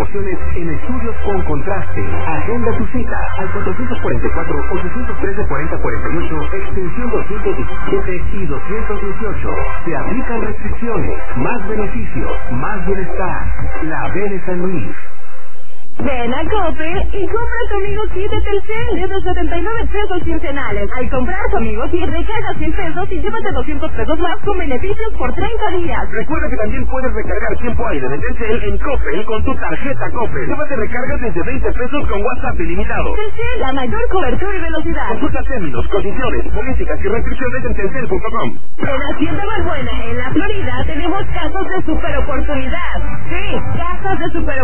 promociones en estudios con contraste. Agenda tu cita al 444-813-4048, extensión 217 y 218. Se aplican restricciones, más beneficios, más bienestar. La Vene San Luis. Ven a Coppel y compra tu Amigo Kit de Telcel desde 79 pesos quincenales. Al comprar tu Amigo Kit, recarga 100 pesos y llévate 200 pesos más con beneficios por 30 días. Recuerda que también puedes recargar tiempo aire de Telcel en Coppel con tu tarjeta Coppel. Llévate recargas desde 20 pesos con WhatsApp ilimitado. Telcel, la mayor cobertura y velocidad. Consulta términos, condiciones, políticas y restricciones en telcel.com. En Hacienda Balbuena, en la Florida, tenemos casas de super oportunidad. Sí, casas de super